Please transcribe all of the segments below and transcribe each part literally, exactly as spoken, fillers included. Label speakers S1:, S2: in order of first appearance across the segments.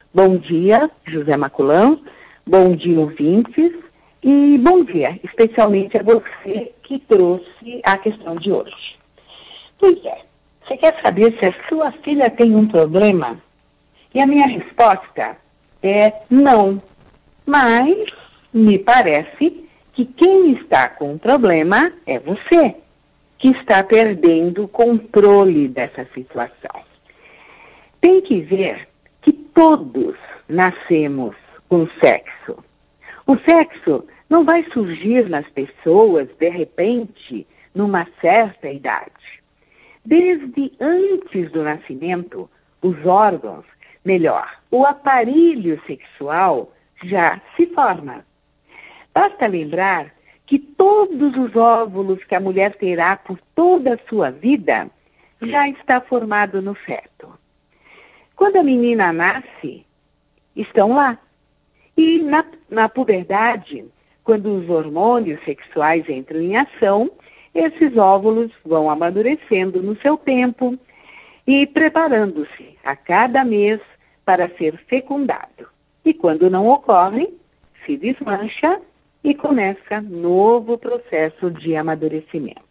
S1: Bom dia, José Maculão. Bom dia, ouvintes. E bom dia, especialmente a você que trouxe a questão de hoje. Pois é, você quer saber se a sua filha tem um problema? E a minha resposta é não. Mas me parece que quem está com o problema é você, que está perdendo o controle dessa situação. Tem que ver que todos nascemos com sexo. O sexo não vai surgir nas pessoas, de repente, numa certa idade. Desde antes do nascimento, os órgãos, melhor, o aparelho sexual já se forma. Basta lembrar que todos os óvulos que a mulher terá por toda a sua vida já está formado no feto. Quando a menina nasce, estão lá. E na, na puberdade, quando os hormônios sexuais entram em ação, esses óvulos vão amadurecendo no seu tempo e preparando-se a cada mês para ser fecundado. E quando não ocorre, se desmancha e começa novo processo de amadurecimento.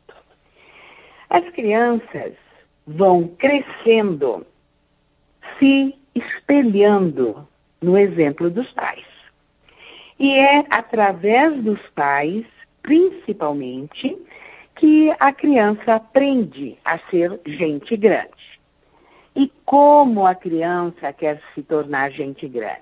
S1: As crianças vão crescendo, se espelhando no exemplo dos pais. E é através dos pais, principalmente, que a criança aprende a ser gente grande. E como a criança quer se tornar gente grande?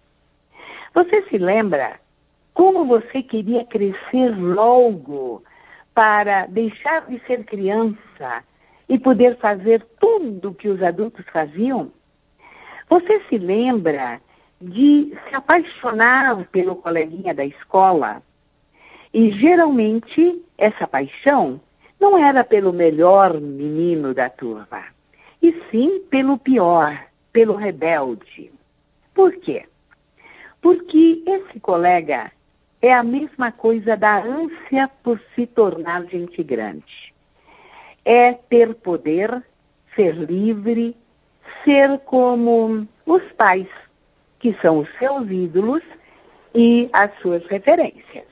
S1: Você se lembra como você queria crescer logo para deixar de ser criança e poder fazer tudo que os adultos faziam? Você se lembra de se apaixonar pelo coleguinha da escola? E geralmente essa paixão não era pelo melhor menino da turma, e sim pelo pior, pelo rebelde. Por quê? Porque esse colega é a mesma coisa da ânsia por se tornar gente grande. É ter poder, ser livre, ser como os pais, que são os seus ídolos e as suas referências.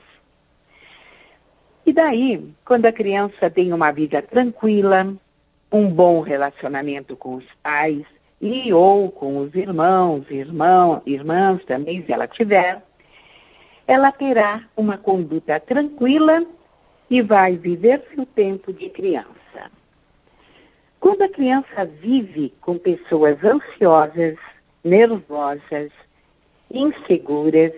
S1: E daí, quando a criança tem uma vida tranquila, um bom relacionamento com os pais e ou com os irmãos, irmão, irmãs também, se ela tiver, ela terá uma conduta tranquila e vai viver seu tempo de criança. Quando a criança vive com pessoas ansiosas, nervosas, inseguras,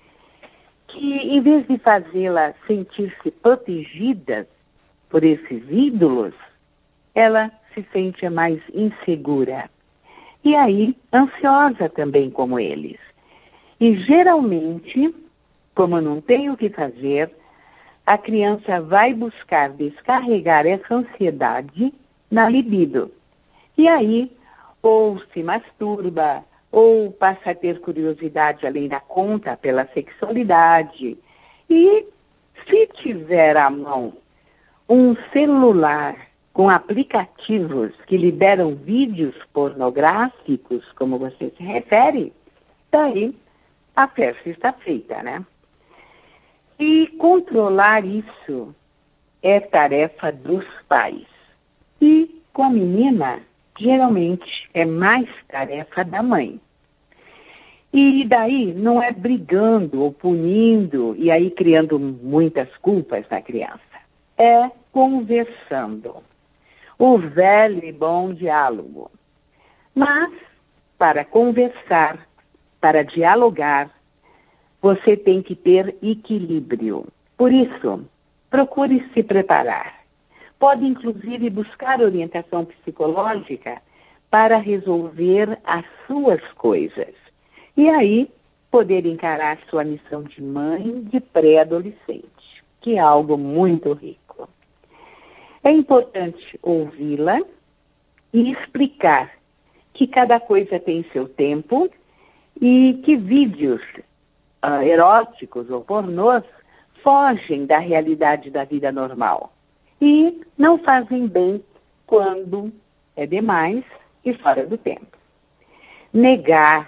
S1: que em vez de fazê-la sentir-se protegida por esses ídolos, ela se sente mais insegura. E aí, ansiosa também como eles. E geralmente, como não tem o que fazer, a criança vai buscar descarregar essa ansiedade na libido. E aí, ou se masturba, ou passa a ter curiosidade além da conta pela sexualidade. E se tiver à mão um celular com aplicativos que liberam vídeos pornográficos, como você se refere, daí a festa está feita, né? E controlar isso é tarefa dos pais. E com a menina, geralmente, é mais tarefa da mãe. E daí não é brigando ou punindo e aí criando muitas culpas na criança. É conversando. O velho e bom diálogo. Mas, para conversar, para dialogar, você tem que ter equilíbrio. Por isso, procure se preparar. Pode, inclusive, buscar orientação psicológica para resolver as suas coisas. E aí, poder encarar sua missão de mãe de pré-adolescente, que é algo muito rico. É importante ouvi-la e explicar que cada coisa tem seu tempo e que vídeos uh, eróticos ou pornôs fogem da realidade da vida normal e não fazem bem quando é demais e fora do tempo. Negar,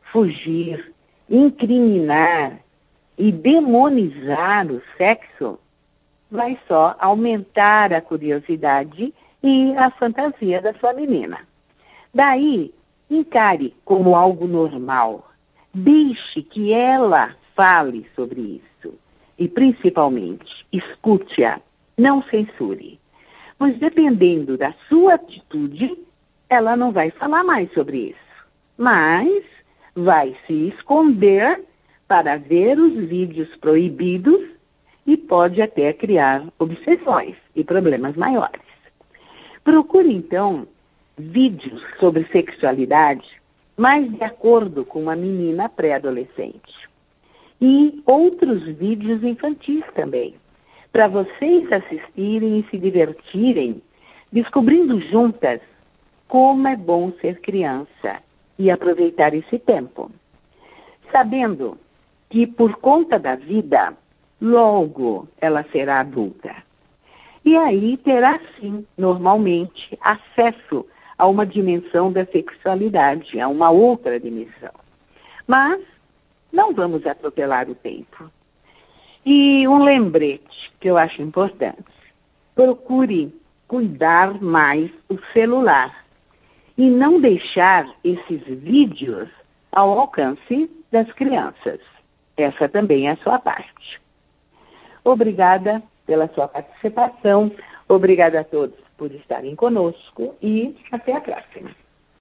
S1: fugir, incriminar e demonizar o sexo, vai só aumentar a curiosidade e a fantasia da sua menina. Daí, encare como algo normal. Deixe que ela fale sobre isso. E, principalmente, escute-a, não censure. Pois, dependendo da sua atitude, ela não vai falar mais sobre isso. Mas vai se esconder para ver os vídeos proibidos e pode até criar obsessões e problemas maiores. Procure, então, vídeos sobre sexualidade mais de acordo com uma menina pré-adolescente. E outros vídeos infantis também, para vocês assistirem e se divertirem, descobrindo juntas como é bom ser criança e aproveitar esse tempo. Sabendo que por conta da vida, logo ela será adulta. E aí terá, sim, normalmente, acesso a uma dimensão da sexualidade, a uma outra dimensão. Mas não vamos atropelar o tempo. E um lembrete que eu acho importante. Procure cuidar mais do celular e não deixar esses vídeos ao alcance das crianças. Essa também é a sua parte. Obrigada pela sua participação. Obrigada a todos por estarem conosco e até a próxima.